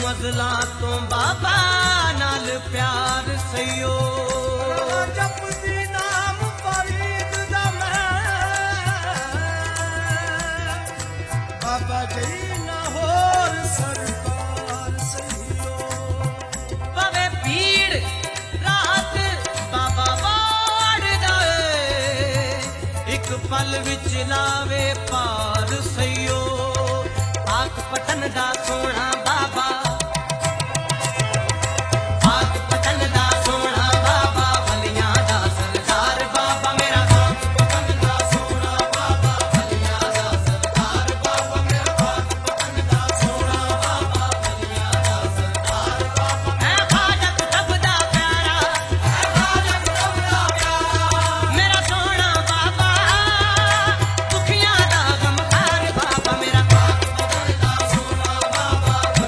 मजला तो बाबा नाल प्यार सईओ जपदी नाम फरीद दा बाबा जी ना होर सरकार सईओ पवे पीड़ रात बाबा वाड़ दाए एक पल विच लावे पार सईओ पाक पटन दा सोना बाबा पाक पटन दा सोना बाबा वलियां दा सरदार बाबा मेरा पाक पटन दा सोना बाबा वलियां दा सरदार बाबा मेरा पाक पटन दा सोना बाबा वलियां दा सरदार बाबा है हाजत रब दा प्यारा है हाजत रब दा प्यारा मेरा सोना बाबा दुखियां दा गमखार बाबा मेरा पाक पटन दा सोना बाबा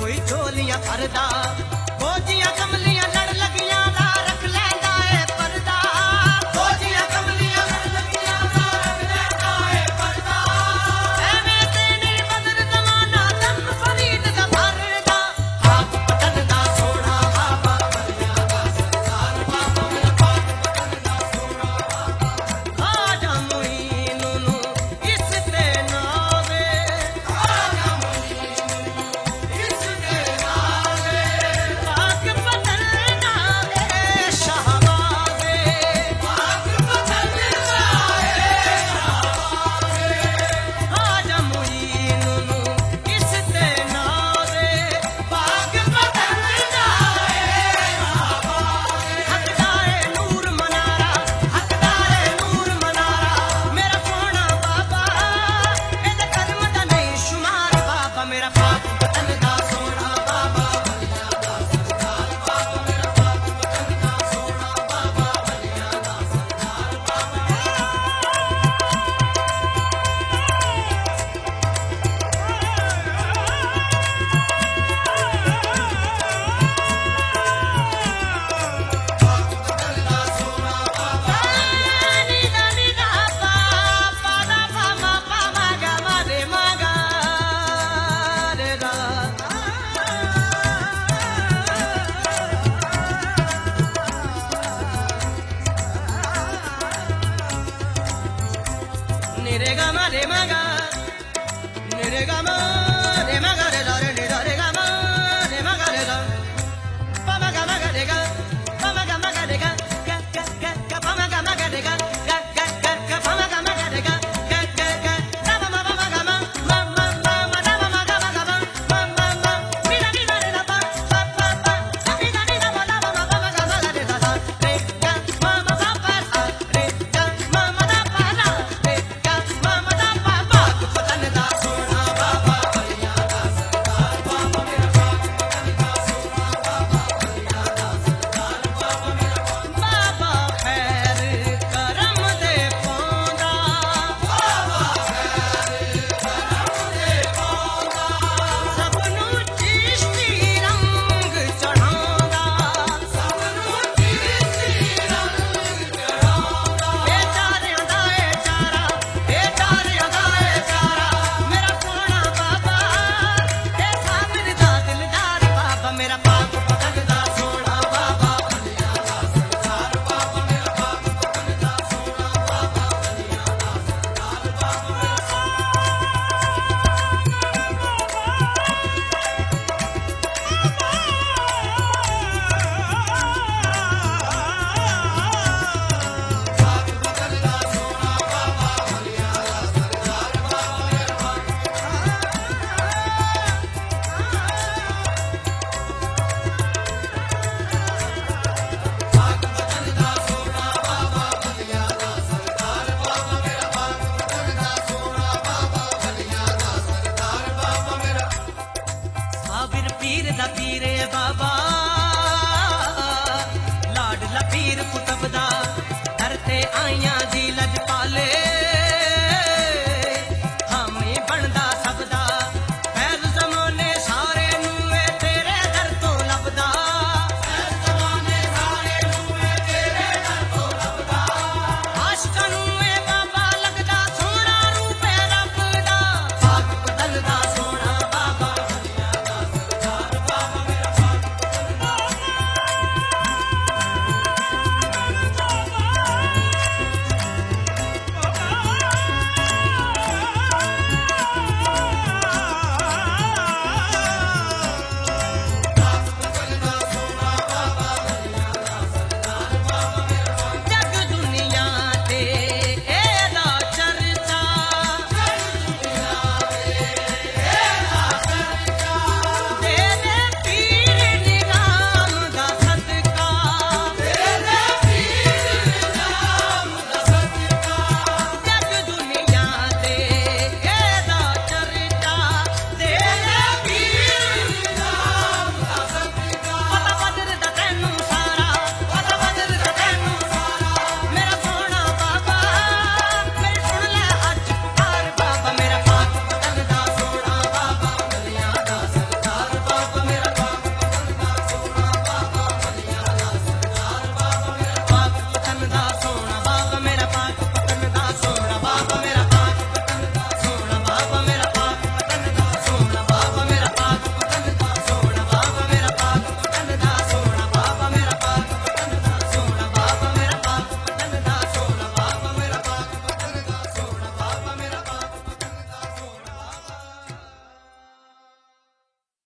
ਕੋਈ ਝੋਲੀਆਂ ਭਰਦਾ ਫੌਜੀਆਂ ਕਮਲੀਆਂ ਲੜ ਲੱਗੀਆਂ ਦਾ ਰੱਖ ਲੈਂਦਾ ਏ ਪਰਦਾ ਫੌਜੀਆਂ ਕਮਲੀਆਂ ਲੜ ਲੱਗੀਆਂ ਦਾ ਰੱਖ ਲੈਂਦਾ ਏ ਪਰਦਾ ਐਵੇਂ ਤੇ ਨਹੀਂ ਬਦਲ ਜ਼ਮਾਨਾ ਤਨ ਫਰੀਦ ਦਾ ਭਰਦਾ ਆਪ ਪਤਨ ਦਾ ਸੋਹਣਾ ਬਾਬਾ ਬਲੀਆਂ ਦਾ ਸਰਦਾਰ ਬਾਬਾ ਮੇਰਾ ਪਾਕ ਪਤਨ ਦਾ ਸੋਹਣਾ ਬਾਬਾ ਆਜਾ ਮੋਈਨ ਨੂੰ ਇਸ ਤੇ ਨਾਵੇ ਆਜਾ ਮੋਈਨ ਨੂੰ ਇਸ ਤੇ ਨਾਵੇ ਪਾਕ ਪਤਨ ਨਾਵੇ ਸ਼ਹਬਾਜ਼ੇ ਪਾਕ ਪਤਨ ਨਾਵੇ ਸ਼ਹਬਾਜ਼ੇ ਆਜਾ ਮੋਈਨ ਨੂੰ ਇਸ ਤੇ ਨਾਵੇ ਪਾਕ ਪਤਨ ਨਾਵੇ ਸ਼ਹਬਾਜ਼ੇ ਹੱਕਦਾਰੇ ਨੂਰ ਮਨਾਰਾ ਹੱਕਦਾਰੇ ਨੂਰ ਮਨਾਰਾ ਮੇਰਾ ਸੋਹਣਾ ਬਾਬਾ ਇਹਦੇ ਕਰਮ ਦਾ ਨਹੀਂ ਸ਼ੁਮਾਰ ਬਾਬਾ ਮੇਰਾ ਪਾਕ ਪਤਨ ਦਾ ਸੋਹਣਾ ਬਾਬਾ ਬਲੀਆਂ ਦਾ ਸਰਦਾਰ ਬਾਬਾ ਮੇਰਾ ਪਾਕ ਪਤਨ ਦਾ ਸੋਹਣਾ ਬਾਬਾ ਬਲੀਆਂ ਦਾ ਸਰਦਾਰ ਬਾਬਾ ਨੀ ਦਾ ਪਾ ਪਾ ਦਾ ਪਾ ਮਾ ਪਾ ਮਾ ਗਾ ਮਾ ਰੇ ਮਾ ਗਾ ਰੇ ਰਾ ਨੀ ਰੇ ਗਾ ਮਾ ਰੇ ਮਾ ਗਾ ਨੀ ਰੇ ਗਾ ਮਾ ਰੇ ਮਾ ਗਾ ਰੇ ਰਾ ਰੇ ਨੀ ਰਾ ਰੇ ਗਾ ਮਾ ਰੇ ਮਾ ਗਾ ਰੇ ਰਾ pa ma ga re ga pa ma ga re ga ga pa ma ga re ga ga pa ma ga re ga ga da ma ma ga ma da ma ga ma mi da re da pa da mi da ma da ma ga re da re ga ma ma pa pa re ga ma ma da pa da re ga ma ma da pa pa patan da sona baba baliyan da sardar baba mera paak patan da sona baba baliyan da sardar baba mera ਬਾਬਾ ਖੈਰ ਕਰਮ ਦੇ ਪਾਉਂਦਾ ਬਾਬਾ ਖੈਰ ਕਰਮ ਦੇ ਪਾਉਂਦਾ ਸਭ ਨੂੰ ਚਿਸ਼ਤੀ ਰੰਗ ਚੜਾਉਂਦਾ ਸਭ ਨੂੰ ਚਿਸ਼ਤੀ ਰੰਗ ਚੜਾਉਂਦਾ ਇਹ ਚਾਰਿਆਂ ਦਾ ਇਹ ਚਾਰਾ ਮੇਰਾ ਸੋਹਣਾ ਬਾਬਾ ਇਹ ਸਾਬਰ ਦਾ ਦਿਲਦਾਰ ਬਾਬਾ ਮੇਰਾ ਪਾਕ ਪਤਨ ਦਾ ਸੋਹਣਾ ਬਾਬਾ ਬਲੀਆਂ ਦਾ ਸਰਦਾਰ ਬਾਬਾ ਮੇਰਾ ਪਾਕ ਪਤਨ ਦਾ ਸੋਹਣਾ ਬਾਬਾ ਬਲੀਆਂ ਦਾ ਸਰਦਾਰ ਬਾਬਾ ਪਾਕ ਪਤਨ ਦਾ ਸੋਹਣਾ ਬਾਬਾ ਬਲੀਆਂ ਦਾ ਸਰਦਾਰ ਬਾਬਾ ਮੇਰਾ ਪਾਕ ਪਤਨ ਦਾ ਸੋਹਣਾ ਬਾਬਾ ਬਲੀਆਂ ਦਾ ਸਰਦਾਰ ਬਾਬਾ ਮੇਰਾ ਪਾਕ ਪਤਨ ਦਾ ਸੋਹਣਾ ਬਾਬਾ ਬਲੀਆਂ ਦਾ ਸਰਦਾਰ ਬਾਬਾ ਮੇਰਾ ਸਾਬਿਰ ਪੀਰ ਦਾ ਪੀਰ